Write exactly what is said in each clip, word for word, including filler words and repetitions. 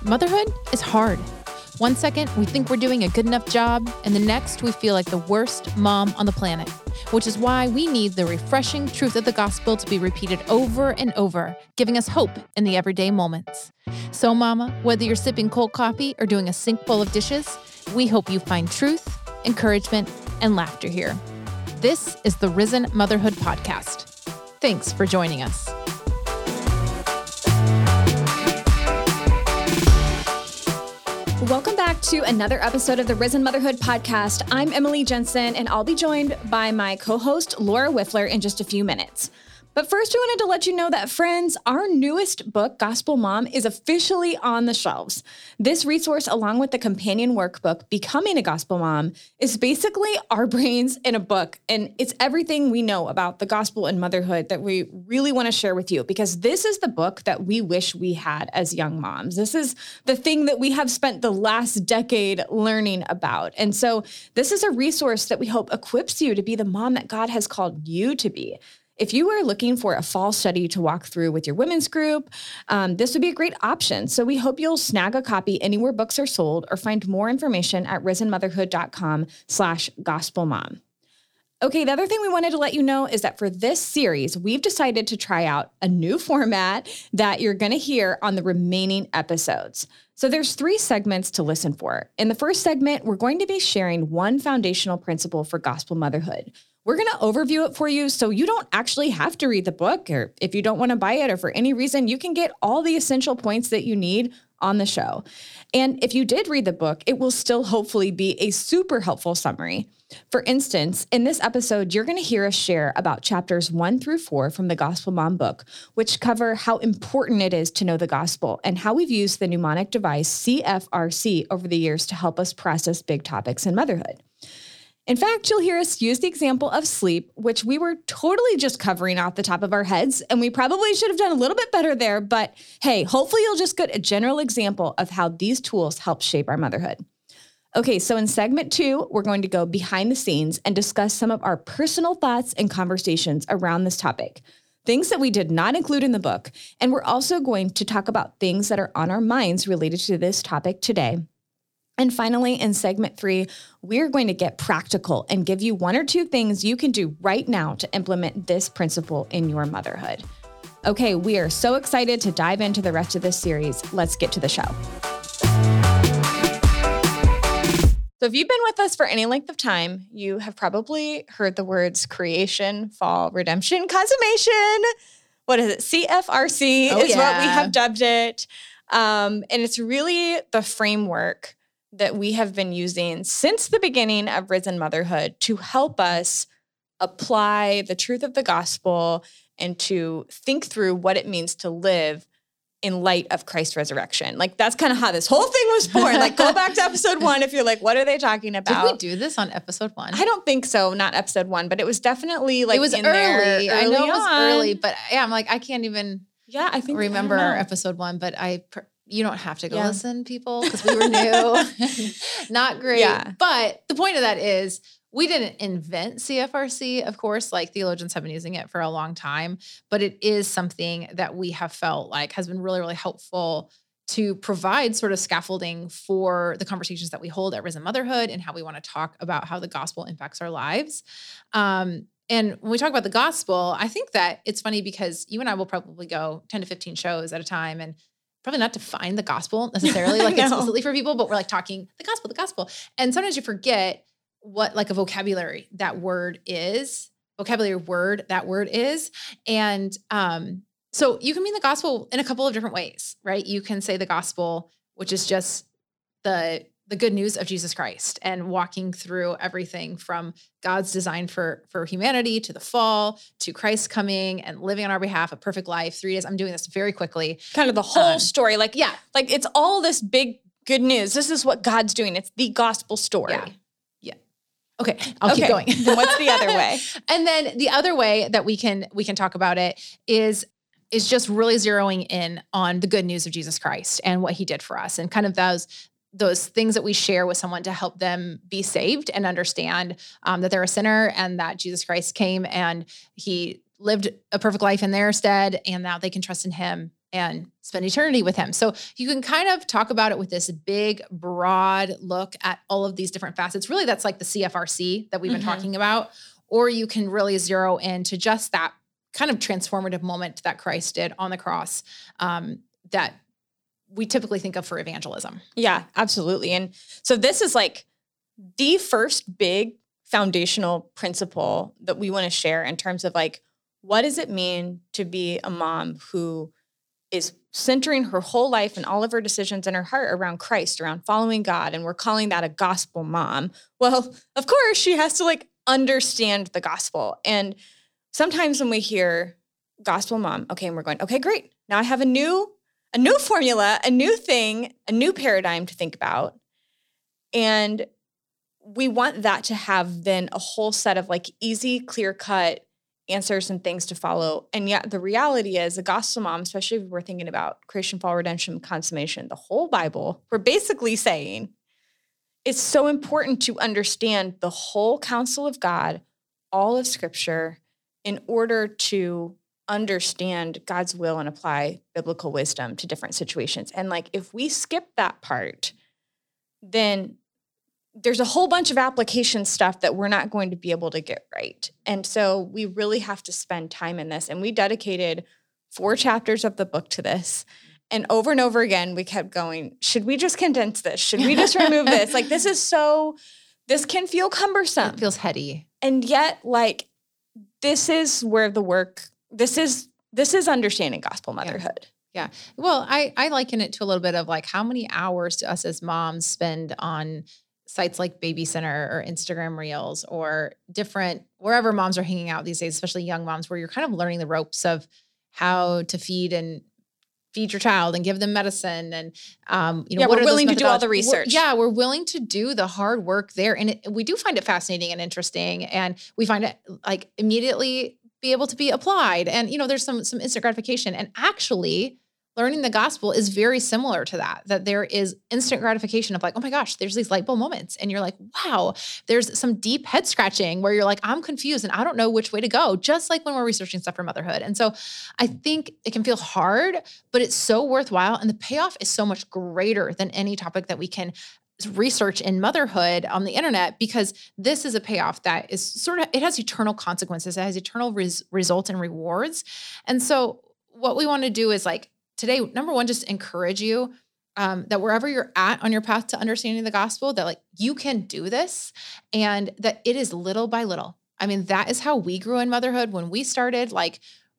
Motherhood is hard. One second, we think we're doing a good enough job, and the next, we feel like the worst mom on the planet, which is why we need the refreshing truth of the gospel to be repeated over and over, giving us hope in the everyday moments. So, Mama, whether you're sipping cold coffee or doing a sink full of dishes, we hope you find truth, encouragement, and laughter here. This is the Risen Motherhood Podcast. Thanks for joining us. Welcome back to another episode of the Risen Motherhood Podcast. I'm Emily Jensen, and I'll be joined by my co-host, Laura Wiffler, in just a few minutes. But first, we wanted to let you know that, friends, our newest book, Gospel Mom, is officially on the shelves. This resource, along with the companion workbook, Becoming a Gospel Mom, is basically our brains in a book. And it's everything we know about the gospel and motherhood that we really want to share with you, because this is the book that we wish we had as young moms. This is the thing that we have spent the last decade learning about. And so this is a resource that we hope equips you to be the mom that God has called you to be. If you are looking for a fall study to walk through with your women's group, um, this would be a great option. So we hope you'll snag a copy anywhere books are sold or find more information at risenmotherhood.com slash gospelmom. Okay, the other thing we wanted to let you know is that for this series, we've decided to try out a new format that you're going to hear on the remaining episodes. So there's three segments to listen for. In the first segment, we're going to be sharing one foundational principle for gospel motherhood. We're going to overview it for you so you don't actually have to read the book, or if you don't want to buy it or for any reason, you can get all the essential points that you need on the show. And if you did read the book, it will still hopefully be a super helpful summary. For instance, in this episode, you're going to hear us share about chapters one through four from the Gospel Mom book, which cover how important it is to know the gospel and how we've used the mnemonic device C F R C over the years to help us process big topics in motherhood. In fact, you'll hear us use the example of sleep, which we were totally just covering off the top of our heads, and we probably should have done a little bit better there, but hey, hopefully you'll just get a general example of how these tools help shape our motherhood. Okay, so in segment two, we're going to go behind the scenes and discuss some of our personal thoughts and conversations around this topic, things that we did not include in the book, and we're also going to talk about things that are on our minds related to this topic today. And finally, in segment three, we're going to get practical and give you one or two things you can do right now to implement this principle in your motherhood. Okay, we are so excited to dive into the rest of this series. Let's get to the show. So if you've been with us for any length of time, you have probably heard the words creation, fall, redemption, consummation. What is it? C F R C oh, is yeah. what we have dubbed it. Um, and it's really the framework that we have been using since the beginning of Risen Motherhood to help us apply the truth of the gospel and to think through what it means to live in light of Christ's resurrection. Like, that's kind of how this whole thing was born. Like, go back to episode one if you're like, what are they talking about? Did we do this on episode one? I don't think so. Not episode one, but it was definitely like it was in early. there early. I know on. it was early, but yeah, I'm like, I can't even yeah, I think remember I episode one, but I... Pr- You don't have to go yeah. listen, people, because we were new. Not great. Yeah. But the point of that is we didn't invent C F R C, of course, like theologians have been using it for a long time, but it is something that we have felt like has been really, really helpful to provide sort of scaffolding for the conversations that we hold at Risen Motherhood and how we want to talk about how the gospel impacts our lives. Um, And when we talk about the gospel, I think that it's funny because you and I will probably go ten to fifteen shows at a time and probably not define the gospel necessarily like explicitly for people, but we're like talking the gospel, the gospel. And sometimes you forget what like a vocabulary that word is, vocabulary word that word is. And um, so you can mean the gospel in a couple of different ways, right? You can say the gospel, which is just the the good news of Jesus Christ and walking through everything from God's design for, for humanity to the fall, to Christ coming and living on our behalf, a perfect life, three days. I'm doing this very quickly. Kind of the whole um, story. Like, yeah, like it's all this big good news. This is what God's doing. It's the gospel story. Yeah. Yeah. Okay. I'll okay. keep going. Then what's the other way? And then the other way that we can, we can talk about it is, is just really zeroing in on the good news of Jesus Christ and what he did for us and kind of those, those things that we share with someone to help them be saved and understand um, that they're a sinner and that Jesus Christ came and he lived a perfect life in their stead and now they can trust in him and spend eternity with him. So you can kind of talk about it with this big, broad look at all of these different facets. Really, that's like the C F R C that we've been mm-hmm. talking about. Or you can really zero into just that kind of transformative moment that Christ did on the cross um, that we typically think of for evangelism. Yeah, absolutely. And so this is like the first big foundational principle that we want to share in terms of like, what does it mean to be a mom who is centering her whole life and all of her decisions in her heart around Christ, around following God, and we're calling that a gospel mom? Well, of course, she has to like understand the gospel. And sometimes when we hear gospel mom, okay, and we're going, okay, great. Now I have a new, a new formula, a new thing, a new paradigm to think about. And we want that to have then a whole set of like easy, clear-cut answers and things to follow. And yet the reality is a gospel mom, especially if we're thinking about creation, fall, redemption, consummation, the whole Bible, we're basically saying it's so important to understand the whole counsel of God, all of Scripture, in order to understand God's will and apply biblical wisdom to different situations. And like, if we skip that part, then there's a whole bunch of application stuff that we're not going to be able to get right. And so we really have to spend time in this. And we dedicated four chapters of the book to this. And over and over again, we kept going, should we just condense this? Should we just remove this? Like, this is so, this can feel cumbersome. It feels heady. And yet, like, this is where the work, this is, this is understanding gospel motherhood. Yeah. yeah. Well, I, I liken it to a little bit of like, how many hours do us as moms spend on sites like Baby Center or Instagram Reels or different, wherever moms are hanging out these days, especially young moms, where you're kind of learning the ropes of how to feed and feed your child and give them medicine. And, um, you know, yeah, what we're are willing to do all the research. We're, yeah. We're willing to do the hard work there. And it, we do find it fascinating and interesting. And we find it like immediately be able to be applied. And, you know, there's some, some instant gratification. And actually learning the gospel is very similar to that, that there is instant gratification of like, oh my gosh, there's these light bulb moments. And you're like, wow, there's some deep head scratching where you're like, I'm confused and I don't know which way to go, just like when we're researching stuff for motherhood. And so I think it can feel hard, but it's so worthwhile. And the payoff is so much greater than any topic that we can research in motherhood on the internet, because this is a payoff that is sort of, it has eternal consequences. It has eternal res- results and rewards. And so what we want to do is like, today, number one, just encourage you um, that wherever you're at on your path to understanding the gospel, that like you can do this and that it is little by little. I mean, that is how we grew in motherhood. When we started, like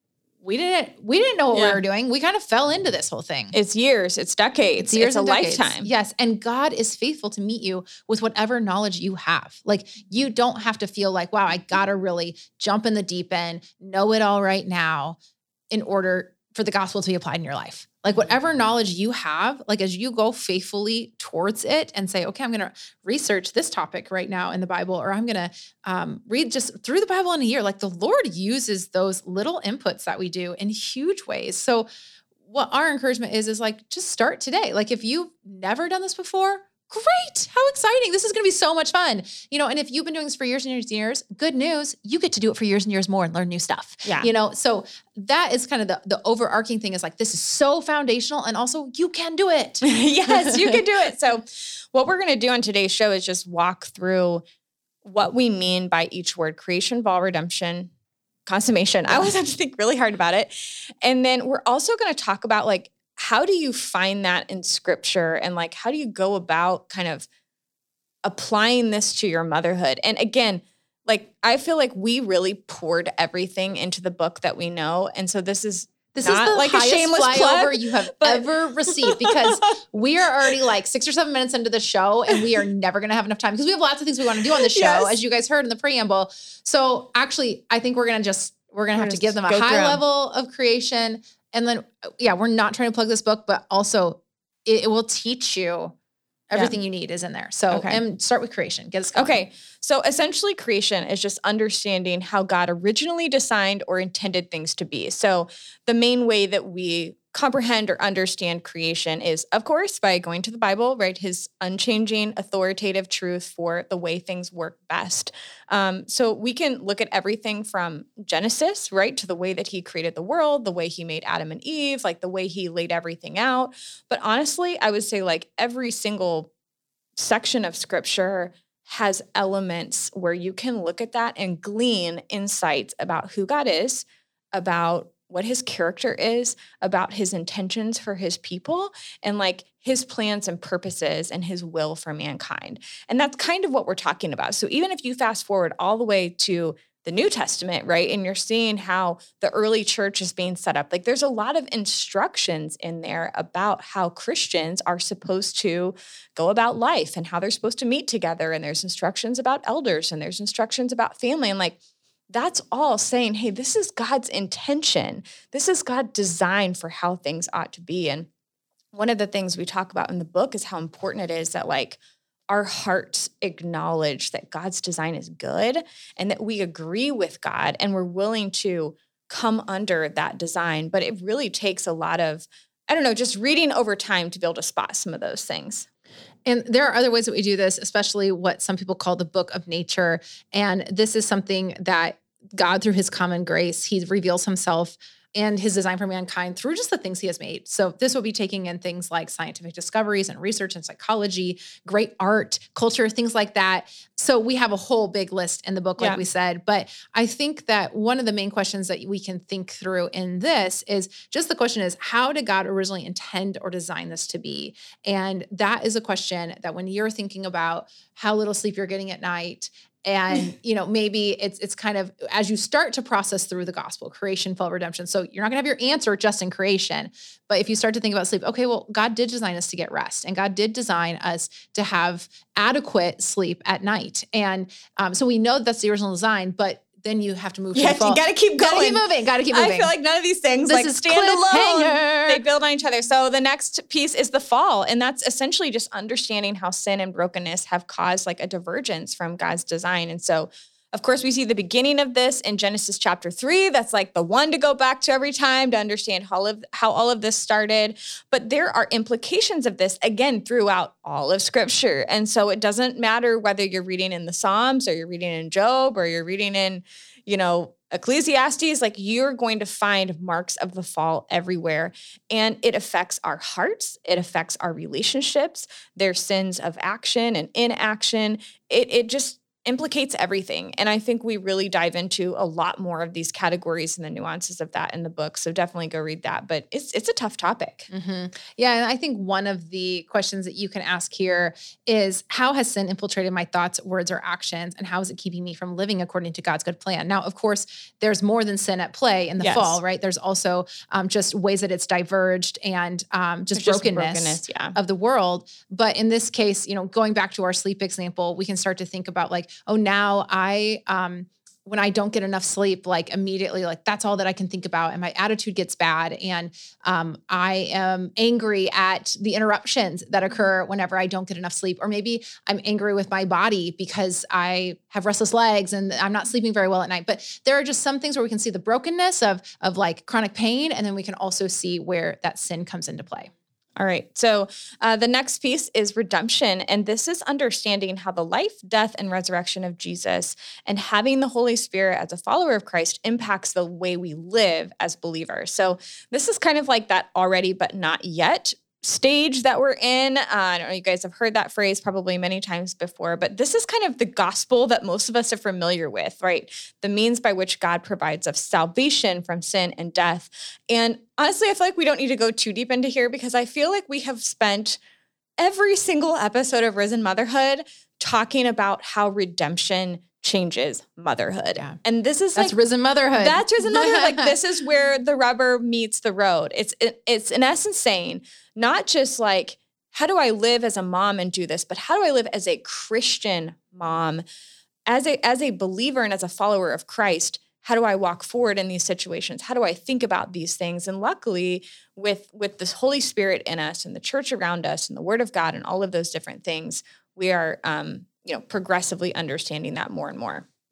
we didn't, we didn't know what yeah. we were doing. We kind of fell into this whole thing. It's years, it's decades, it's, years it's a decades. lifetime. Yes. And God is faithful to meet you with whatever knowledge you have. Like you don't have to feel like, wow, I got to really jump in the deep end, know it all right now in order for the gospel to be applied in your life. Like whatever knowledge you have, like as you go faithfully towards it and say, okay, I'm going to research this topic right now in the Bible, or I'm going to um, read just through the Bible in a year. Like the Lord uses those little inputs that we do in huge ways. So what our encouragement is, is like, just start today. Like if you've never done this before, great. How exciting. This is going to be so much fun. You know, and if you've been doing this for years and years and years, good news, you get to do it for years and years more and learn new stuff. Yeah. You know, so that is kind of the, the overarching thing is like, this is so foundational and also you can do it. Yes, you can do it. So what we're going to do on today's show is just walk through what we mean by each word: creation, fall, redemption, consummation. I always have to think really hard about it. And then we're also going to talk about like, how do you find that in scripture? And like, how do you go about kind of applying this to your motherhood? And again, like, I feel like we really poured everything into the book that we know. And so this is This not is the like highest a shameless flyover plug, you have but- ever received, because we are already like six or seven minutes into the show and we are never going to have enough time because we have lots of things we want to do on the show, yes. as you guys heard in the preamble. So actually, I think we're going to just, we're going to have to give them a high level of creation. And then, yeah, we're not trying to plug this book, but also it, it will teach you everything yeah. you need is in there. So okay. and start with creation. Get us going. Okay. So essentially creation is just understanding how God originally designed or intended things to be. So the main way that we comprehend or understand creation is, of course, by going to the Bible, right? His unchanging, authoritative truth for the way things work best. Um, so we can look at everything from Genesis, right, to the way that he created the world, the way he made Adam and Eve, like the way he laid everything out. But honestly, I would say like every single section of scripture has elements where you can look at that and glean insights about who God is, about what his character is, about his intentions for his people, and like his plans and purposes and his will for mankind. And that's kind of what we're talking about. So even if you fast forward all the way to the New Testament, right, and you're seeing how the early church is being set up, like there's a lot of instructions in there about how Christians are supposed to go about life and how they're supposed to meet together. And there's instructions about elders and there's instructions about family. And like, that's all saying, hey, this is God's intention. This is God's design for how things ought to be. And one of the things we talk about in the book is how important it is that like our hearts acknowledge that God's design is good and that we agree with God and we're willing to come under that design. But it really takes a lot of, I don't know, just reading over time to be able to spot some of those things. And there are other ways that we do this, especially what some people call the book of nature. And this is something that God, through his common grace, he reveals himself and his design for mankind through just the things he has made. So this will be taking in things like scientific discoveries and research and psychology, great art, culture, things like that. So we have a whole big list in the book, like yeah. we said. But I think that one of the main questions that we can think through in this is just the question is, how did God originally intend or design this to be? And that is a question that when you're thinking about how little sleep you're getting at night, and, you know, maybe it's it's kind of as you start to process through the gospel, creation, fall, redemption. So you're not gonna have your answer just in creation. But if you start to think about sleep, okay, well, God did design us to get rest. And God did design us to have adequate sleep at night. And um, so we know that's the original design, but then you have to move. Yeah, to the fall. You got to keep going. Got to keep moving. Got to keep moving. I feel like none of these things this like is stand alone. They build on each other. So the next piece is the fall, and that's essentially just understanding how sin and brokenness have caused like a divergence from God's design. And so, of course, we see the beginning of this in Genesis chapter three. That's like the one to go back to every time to understand how all of, how all of this started. But there are implications of this, again, throughout all of Scripture. And so it doesn't matter whether you're reading in the Psalms or you're reading in Job or you're reading in, you know, Ecclesiastes, like you're going to find marks of the fall everywhere. And it affects our hearts. It affects our relationships. There's sins of action and inaction. It, it just implicates everything. And I think we really dive into a lot more of these categories and the nuances of that in the book. So definitely go read that. But it's it's a tough topic. Mm-hmm. Yeah. And I think one of the questions that you can ask here is, how has sin infiltrated my thoughts, words, or actions? And how is it keeping me from living according to God's good plan? Now, of course, there's more than sin at play in the yes. fall, right? There's also um, just ways that it's diverged and um, just there's brokenness, just brokenness yeah. of the world. But in this case, you know, going back to our sleep example, we can start to think about like, oh, now I, um, when I don't get enough sleep, like immediately, like that's all that I can think about. And my attitude gets bad. And um, I am angry at the interruptions that occur whenever I don't get enough sleep. Or maybe I'm angry with my body because I have restless legs and I'm not sleeping very well at night. But there are just some things where we can see the brokenness of, of like chronic pain. And then we can also see where that sin comes into play. All right. So uh, the next piece is redemption. And this is understanding how the life, death, and resurrection of Jesus and having the Holy Spirit as a follower of Christ impacts the way we live as believers. So this is kind of like that already, but not yet stage that we're in. Uh, I don't know, you guys have heard that phrase probably many times before, but this is kind of the gospel that most of us are familiar with, right? The means by which God provides us salvation from sin and death. And honestly, I feel like we don't need to go too deep into here because I feel like we have spent every single episode of Risen Motherhood talking about how redemption changes motherhood. Yeah. And this is that's like, Risen Motherhood. That's Risen Motherhood. Like this is where the rubber meets the road. It's, it, it's in essence saying, not just like, how do I live as a mom and do this, but how do I live as a Christian mom, as a, as a believer and as a follower of Christ? How do I walk forward in these situations? How do I think about these things? And luckily with, with this Holy Spirit in us and the church around us and the Word of God and all of those different things, we are, um, you know, progressively understanding that more and more.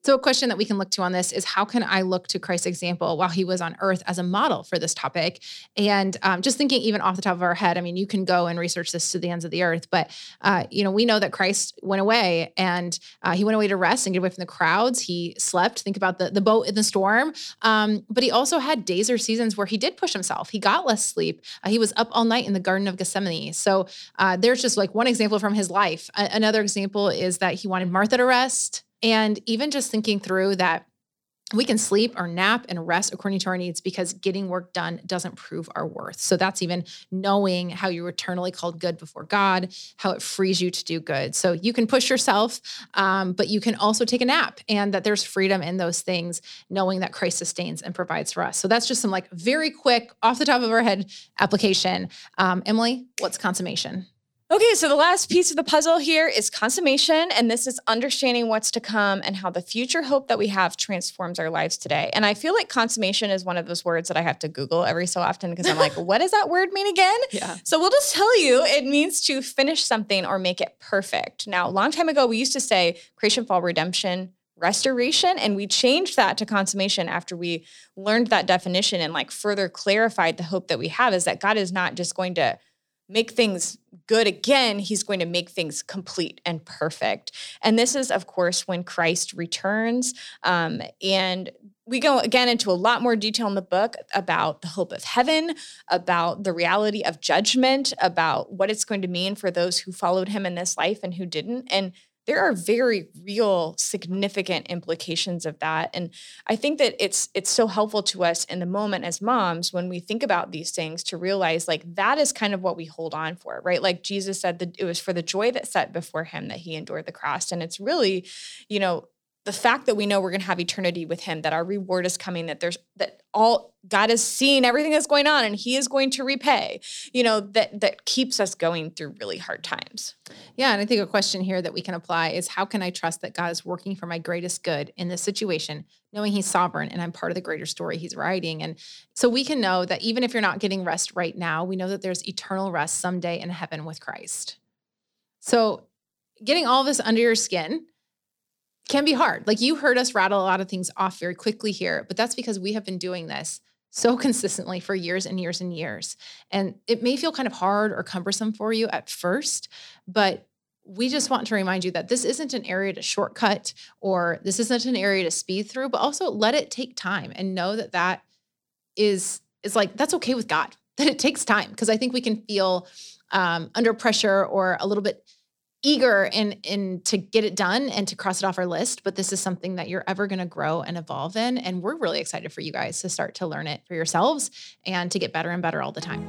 So a question that we can look to on this is, how can I look to Christ's example while he was on earth as a model for this topic? And um, just thinking even off the top of our head, I mean, you can go and research this to the ends of the earth, but uh, you know, we know that Christ went away and uh, he went away to rest and get away from the crowds. He slept. Think about the, the boat in the storm. Um, but he also had days or seasons where he did push himself. He got less sleep. Uh, he was up all night in the Garden of Gethsemane. So uh, there's just like one example from his life. A- another example is that he wanted Martha to rest. And even just thinking through that we can sleep or nap and rest according to our needs, because getting work done doesn't prove our worth. So that's even knowing how you're eternally called good before God, how it frees you to do good. So you can push yourself, um, but you can also take a nap, and that there's freedom in those things, knowing that Christ sustains and provides for us. So that's just some like very quick off the top of our head application. Um, Emily, what's consummation? Okay, so the last piece of the puzzle here is consummation, and this is understanding what's to come and how the future hope that we have transforms our lives today. And I feel like consummation is one of those words that I have to Google every so often because I'm like, what does that word mean again? Yeah. So we'll just tell you it means to finish something or make it perfect. Now, a long time ago, we used to say creation, fall, redemption, restoration, and we changed that to consummation after we learned that definition and like further clarified the hope that we have is that God is not just going to make things good again, he's going to make things complete and perfect. And this is, of course, when Christ returns. Um, and we go again into a lot more detail in the book about the hope of heaven, about the reality of judgment, about what it's going to mean for those who followed him in this life and who didn't. And there are very real, significant implications of that. And I think that it's it's so helpful to us in the moment as moms when we think about these things to realize like that is kind of what we hold on for, right? Like Jesus said that it was for the joy that set before him that he endured the cross. And it's really, you know, the fact that we know we're going to have eternity with him, that our reward is coming, that there's that all God is seeing everything that's going on and he is going to repay, you know, that that keeps us going through really hard times. Yeah. And I think a question here that we can apply is, how can I trust that God is working for my greatest good in this situation, knowing he's sovereign and I'm part of the greater story he's writing? And so we can know that even if you're not getting rest right now, we know that there's eternal rest someday in heaven with Christ. So getting all this under your skin can be hard. Like you heard us rattle a lot of things off very quickly here, but that's because we have been doing this so consistently for years and years and years. And it may feel kind of hard or cumbersome for you at first, but we just want to remind you that this isn't an area to shortcut, or this isn't an area to speed through, but also let it take time and know that that is, is like, that's okay with God, that it takes time. Because I think we can feel um, under pressure or a little bit eager in, in to get it done and to cross it off our list. But this is something that you're ever going to grow and evolve in. And we're really excited for you guys to start to learn it for yourselves and to get better and better all the time.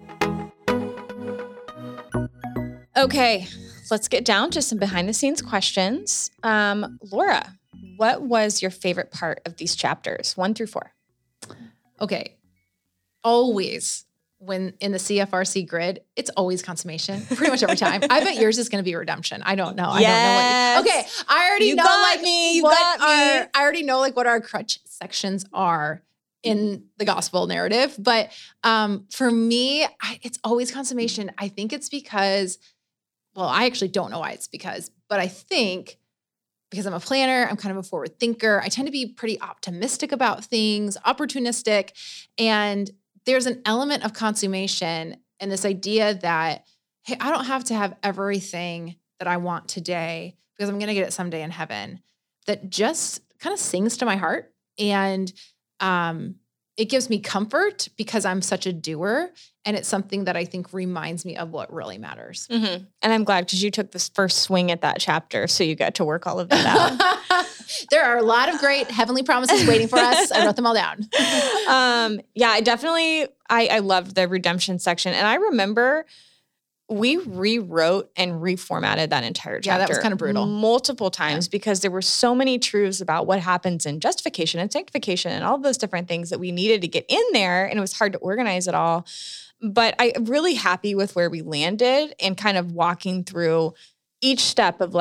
Okay, let's get down to some behind the scenes questions. Um, Laura, what was your favorite part of these chapters, one through four? Okay. Always when in the C F R C grid, it's always consummation pretty much every time. I bet yours is going to be redemption. I don't know. Yes. I don't know what you, okay. I already you know got like me. You what got our, me. I already know like what our crutch sections are in the gospel narrative. But um, for me, I, it's always consummation. I think it's because, well, I actually don't know why it's because, but I think because I'm a planner, I'm kind of a forward thinker. I tend to be pretty optimistic about things, opportunistic, and there's an element of consummation and this idea that, hey, I don't have to have everything that I want today because I'm going to get it someday in heaven, that just kind of sings to my heart. And um, it gives me comfort because I'm such a doer. And it's something that I think reminds me of what really matters. Mm-hmm. And I'm glad because you took this first swing at that chapter. So you got to work all of that out. There are a lot of great heavenly promises waiting for us. I wrote them all down. um, yeah, I definitely, I, I loved the redemption section. And I remember we rewrote and reformatted that entire chapter. Yeah, that was kind of brutal. Multiple times yeah. because there were so many truths about what happens in justification and sanctification and all of those different things that we needed to get in there. And it was hard to organize it all. But I'm really happy with where we landed and kind of walking through each step of like,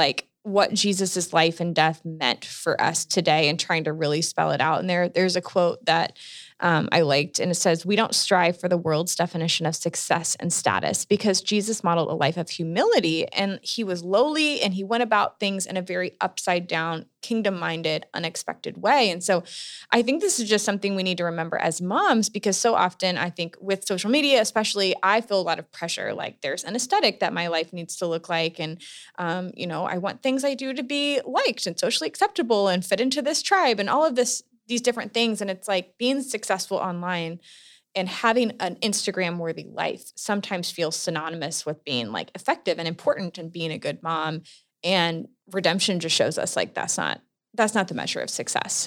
what Jesus's life and death meant for us today and trying to really spell it out. And there, there's a quote that um, I liked, and it says, "We don't strive for the world's definition of success and status, because Jesus modeled a life of humility, and he was lowly, and he went about things in a very upside down, kingdom-minded, unexpected way." And so I think this is just something we need to remember as moms, because so often I think with social media, especially, I feel a lot of pressure. Like there's an aesthetic that my life needs to look like. And, um, you know, I want things I do to be liked and socially acceptable and fit into this tribe and all of this, these different things. And it's like being successful online and having an Instagram worthy life sometimes feels synonymous with being like effective and important and being a good mom. And redemption just shows us like, that's not, that's not the measure of success.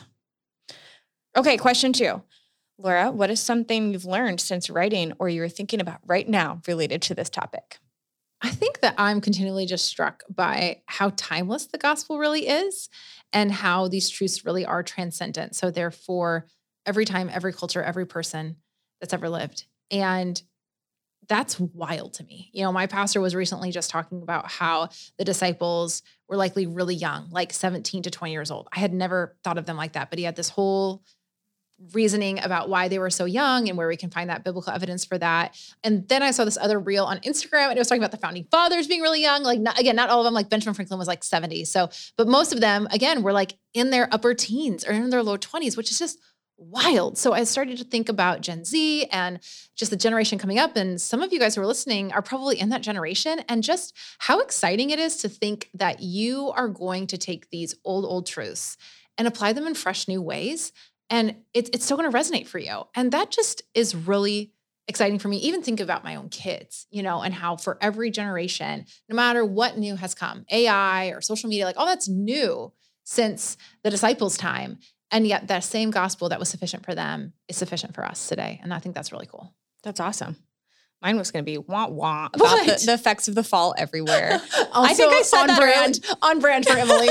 Okay. Question two, Laura, what is something you've learned since writing or you're thinking about right now related to this topic? I think that I'm continually just struck by how timeless the gospel really is and how these truths really are transcendent. So they're for every time, every culture, every person that's ever lived. And that's wild to me. You know, my pastor was recently just talking about how the disciples were likely really young, like seventeen to twenty years old. I had never thought of them like that, but he had this whole reasoning about why they were so young and where we can find that biblical evidence for that. And then I saw this other reel on Instagram, and it was talking about the founding fathers being really young. Like, not, again, not all of them, like Benjamin Franklin was like seventy. So, but most of them, again, were like in their upper teens or in their low twenties, which is just wild. So I started to think about Gen Z and just the generation coming up. And some of you guys who are listening are probably in that generation, and just how exciting it is to think that you are going to take these old, old truths and apply them in fresh new ways. And it's it's still going to resonate for you. And that just is really exciting for me. Even think about my own kids, you know, and how for every generation, no matter what new has come, A I or social media, like all that's new since the disciples' time. And yet that same gospel that was sufficient for them is sufficient for us today. And I think that's really cool. That's awesome. Mine was going to be wah wah about the, the effects of the fall everywhere. I think I said on that brand, early. on brand for Emily.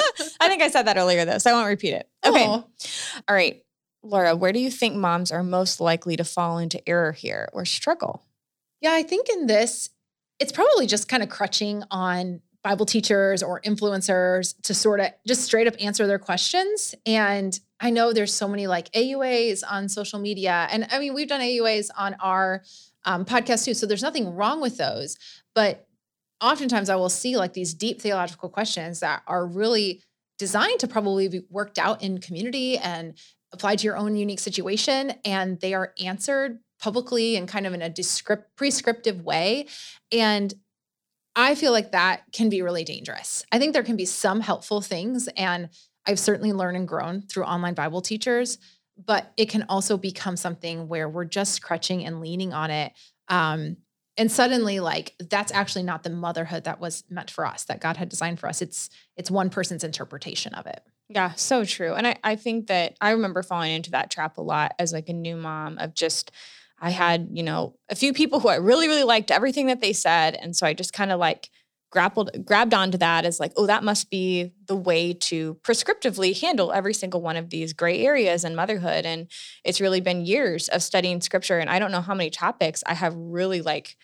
I think I said that earlier though, so I won't repeat it. Okay. Aww. All right. Laura, where do you think moms are most likely to fall into error here or struggle? Yeah, I think in this, it's probably just kind of crutching on Bible teachers or influencers to sort of just straight up answer their questions. And I know there's so many like A U As on social media. And I mean, we've done A U As on our um, podcast too. So there's nothing wrong with those. But oftentimes I will see like these deep theological questions that are really designed to probably be worked out in community and applied to your own unique situation. And they are answered publicly and kind of in a descript- prescriptive way. And I feel like that can be really dangerous. I think there can be some helpful things, and I've certainly learned and grown through online Bible teachers, but it can also become something where we're just crutching and leaning on it. Um, and suddenly, like, that's actually not the motherhood that was meant for us, that God had designed for us. It's it's one person's interpretation of it. Yeah, so true. And I, I think that I remember falling into that trap a lot as like a new mom of just, I had, you know, a few people who I really, really liked everything that they said. And so I just kind of like grappled, grabbed onto that as like, oh, that must be the way to prescriptively handle every single one of these gray areas in motherhood. And it's really been years of studying scripture. And I don't know how many topics I have really like,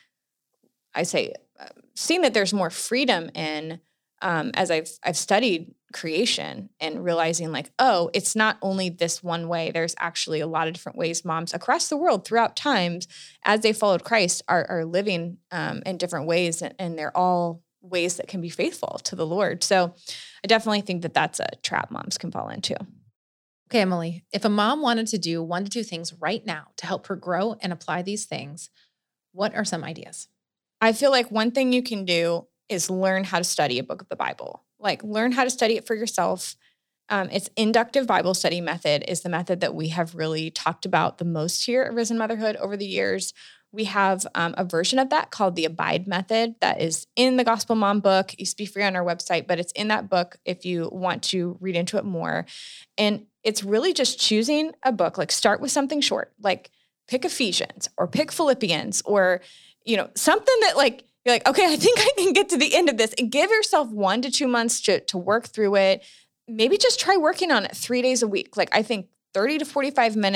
I say, uh, seen that there's more freedom in um, as I've I've studied creation and realizing like, oh, it's not only this one way. There's actually a lot of different ways moms across the world throughout times as they followed Christ are, are living um, in different ways. And, and they're all ways that can be faithful to the Lord. So I definitely think that that's a trap moms can fall into. Okay, Emily, if a mom wanted to do one to two things right now to help her grow and apply these things, what are some ideas? I feel like one thing you can do is learn how to study a book of the Bible. Like learn how to study it for yourself. Um, it's inductive Bible study method is the method that we have really talked about the most here at Risen Motherhood over the years. We have um, a version of that called the Abide method that is in the Gospel Mom book. It used to be free on our website, but it's in that book if you want to read into it more. And it's really just choosing a book, like start with something short, like pick Ephesians or pick Philippians or, you know, something that like, you're like, okay, I think I can get to the end of this, and give yourself one to two months to, to work through it. Maybe just try working on it three days a week. Like I think thirty to forty-five minutes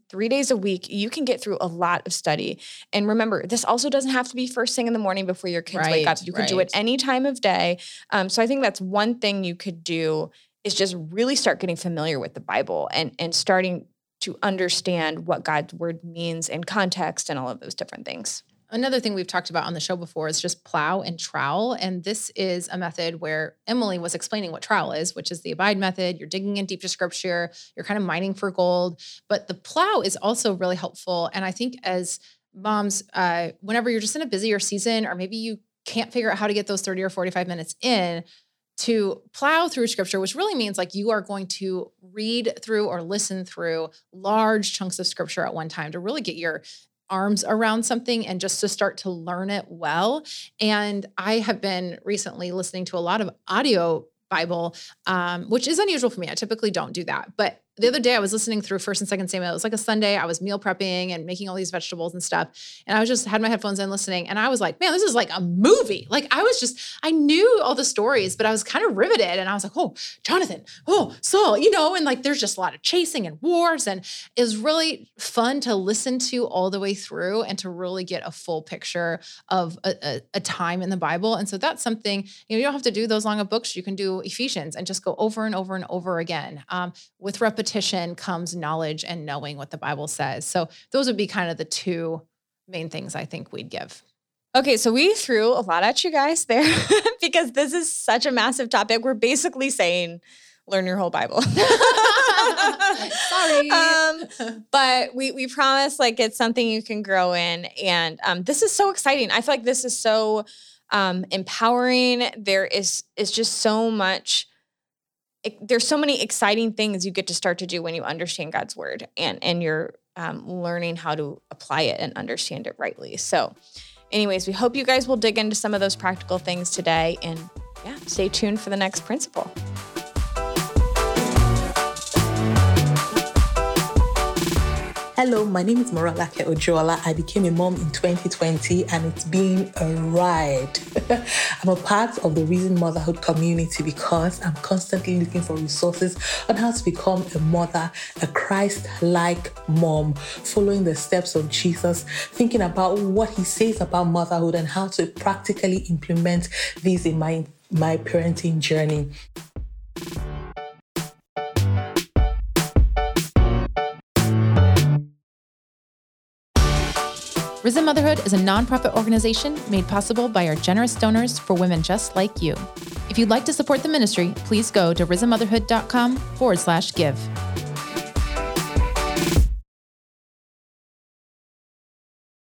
three days a week, you can get through a lot of study. And remember, this also doesn't have to be first thing in the morning before your kids right, wake up. You can right. do it any time of day. Um, so I think that's one thing you could do is just really start getting familiar with the Bible and, and starting to understand what God's word means in context and all of those different things. Another thing we've talked about on the show before is just plow and trowel. And this is a method where Emily was explaining what trowel is, which is the abide method. You're digging in deep to scripture. You're kind of mining for gold. But the plow is also really helpful. And I think as moms, uh, whenever you're just in a busier season, or maybe you can't figure out how to get those thirty or forty-five minutes in, to plow through scripture, which really means like you are going to read through or listen through large chunks of scripture at one time to really get your arms around something and just to start to learn it well. And I have been recently listening to a lot of audio Bible, um, which is unusual for me. I typically don't do that. But the other day I was listening through First and Second Samuel. It was like a Sunday. I was meal prepping and making all these vegetables and stuff. And I was just had my headphones in listening. And I was like, man, this is like a movie. Like I was just, I knew all the stories, but I was kind of riveted. And I was like, oh, Jonathan, oh, Saul, you know, and like, there's just a lot of chasing and wars. And it was really fun to listen to all the way through and to really get a full picture of a, a, a time in the Bible. And so that's something, you know, you don't have to do those long of books. You can do Ephesians and just go over and over and over again. Um, with repetition comes knowledge and knowing what the Bible says. So those would be kind of the two main things I think we'd give. Okay, so we threw a lot at you guys there because this is such a massive topic. We're basically saying, learn your whole Bible. Sorry. Um, but we we promise like it's something you can grow in. And um, this is so exciting. I feel like this is so um, empowering. There is is just so much There's so many exciting things you get to start to do when you understand God's word and, and you're um, learning how to apply it and understand it rightly. So anyways, we hope you guys will dig into some of those practical things today and yeah, stay tuned for the next principle. Hello, my name is Moralake Ojola. I became a mom in twenty twenty and it's been a ride. I'm a part of the Risen Motherhood community because I'm constantly looking for resources on how to become a mother, a Christ-like mom, following the steps of Jesus, thinking about what he says about motherhood and how to practically implement these in my, my parenting journey. Risen Motherhood is a nonprofit organization made possible by our generous donors for women just like you. If you'd like to support the ministry, please go to risenmotherhood.com forward slash give.